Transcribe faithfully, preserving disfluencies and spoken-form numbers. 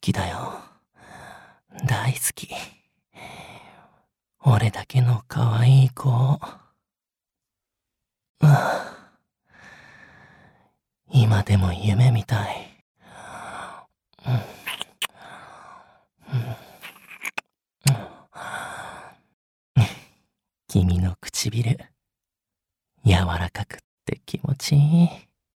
きだよ。大好き。俺だけの可愛い子。ああ、今でも夢みたい。うんうんうん、君の唇、柔らかくって気持ちいい。